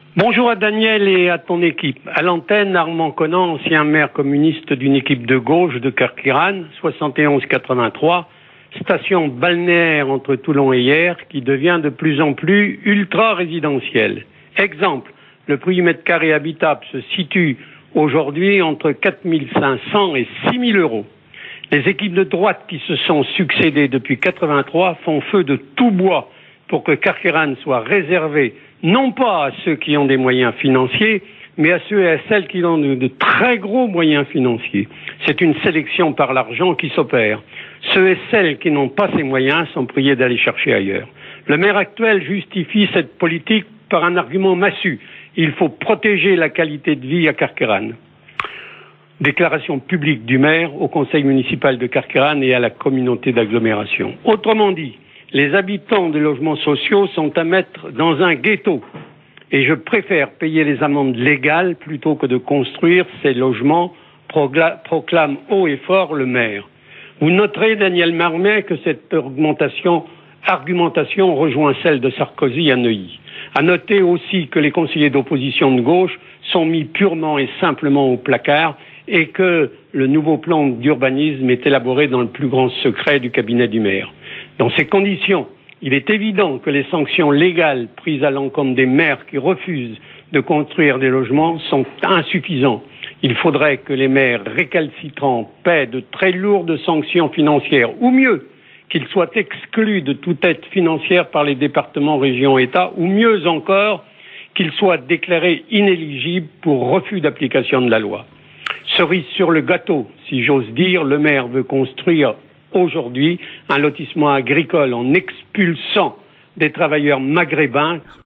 Bonjour à Daniel et à ton équipe. À l'antenne, Armand Conan, ancien maire communiste d'une équipe de gauche de Carqueiranne, 71-83, station balnéaire entre Toulon et Hyères, qui devient de plus en plus ultra-résidentielle. Exemple, le prix du mètre carré habitable se situe aujourd'hui entre 4 500 et 6 000 euros. Les équipes de droite qui se sont succédées depuis 83 font feu de tout bois pour que Carqueiranne soit réservée non pas à ceux qui ont des moyens financiers, mais à ceux et à celles qui ont de très gros moyens financiers. C'est une sélection par l'argent qui s'opère. Ceux et celles qui n'ont pas ces moyens sont priés d'aller chercher ailleurs. Le maire actuel justifie cette politique par un argument massu. Il faut protéger la qualité de vie à Carqueiranne. Déclaration publique du maire au conseil municipal de Carqueiranne et à la communauté d'agglomération. Autrement dit, les habitants des logements sociaux sont à mettre dans un ghetto. Et je préfère payer les amendes légales plutôt que de construire ces logements, proclame haut et fort le maire. Vous noterez, Daniel Marmet, que cette argumentation rejoint celle de Sarkozy à Neuilly. À noter aussi que les conseillers d'opposition de gauche sont mis purement et simplement au placard et que le nouveau plan d'urbanisme est élaboré dans le plus grand secret du cabinet du maire. Dans ces conditions, il est évident que les sanctions légales prises à l'encontre des maires qui refusent de construire des logements sont insuffisantes. Il faudrait que les maires récalcitrants paient de très lourdes sanctions financières, ou mieux, qu'ils soient exclus de toute aide financière par les départements, régions, États, ou mieux encore, qu'ils soient déclarés inéligibles pour refus d'application de la loi. Cerise sur le gâteau, si j'ose dire, le maire veut construire aujourd'hui un lotissement agricole en expulsant des travailleurs maghrébins